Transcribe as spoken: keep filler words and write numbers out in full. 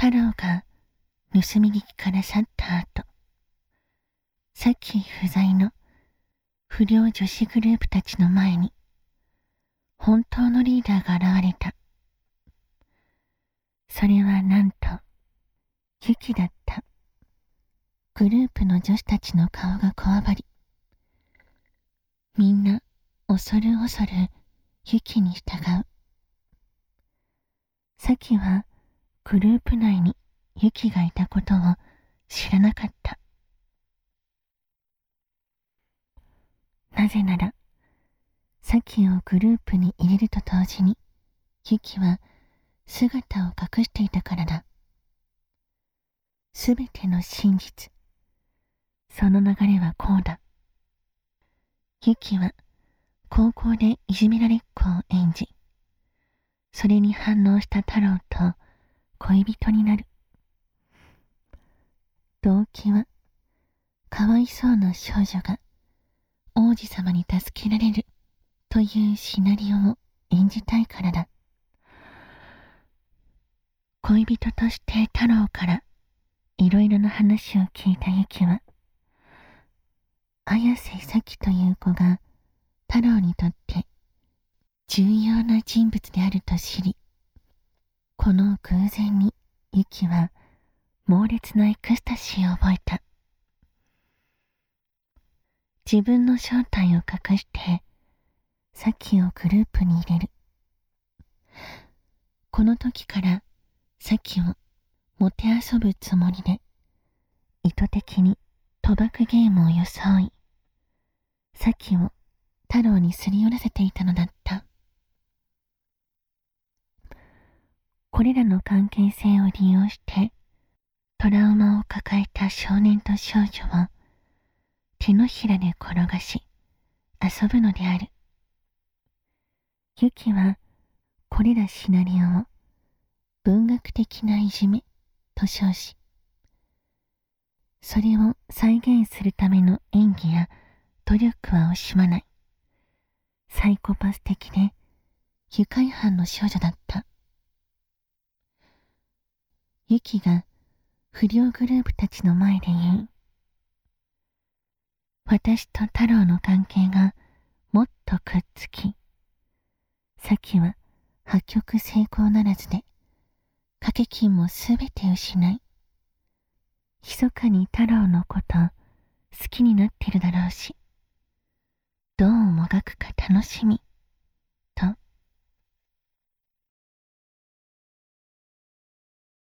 太郎が盗み聞きから去った後、さっき不在の不良女子グループたちの前に本当のリーダーが現れた。それはなんとユキだった。グループの女子たちの顔がこわばり、みんな恐る恐るユキに従う。サキはグループ内にユキがいたことを知らなかった。なぜなら、サキをグループに入れると同時にユキは姿を隠していたからだ。すべての真実、その流れはこうだ。ユキは高校でいじめられっ子を演じ、それに反応した太郎と恋人になる。動機は、かわいそうな少女が王子様に助けられるというシナリオを演じたいからだ。恋人として太郎からいろいろな話を聞いたユキは、綾瀬咲という子が太郎にとって重要な人物であると知り、この偶然にユキは猛烈なエクスタシーを覚えた。自分の正体を隠してサキをグループに入れる。この時からサキをもてあそぶつもりで意図的に賭博ゲームを装い、サキを太郎にすり寄らせていたのだった。これらの関係性を利用してトラウマを抱えた少年と少女を手のひらで転がし遊ぶのである。ユキはこれらシナリオを文学的ないじめと称し、それを再現するための演技や努力は惜しまないサイコパス的で愉快犯の少女だった。ユキが不良グループたちの前で言う。私と太郎の関係がもっとくっつき、サキは破局成功ならずで掛け金もすべて失い、密かに太郎のこと好きになってるだろうし、どうもがくか楽しみ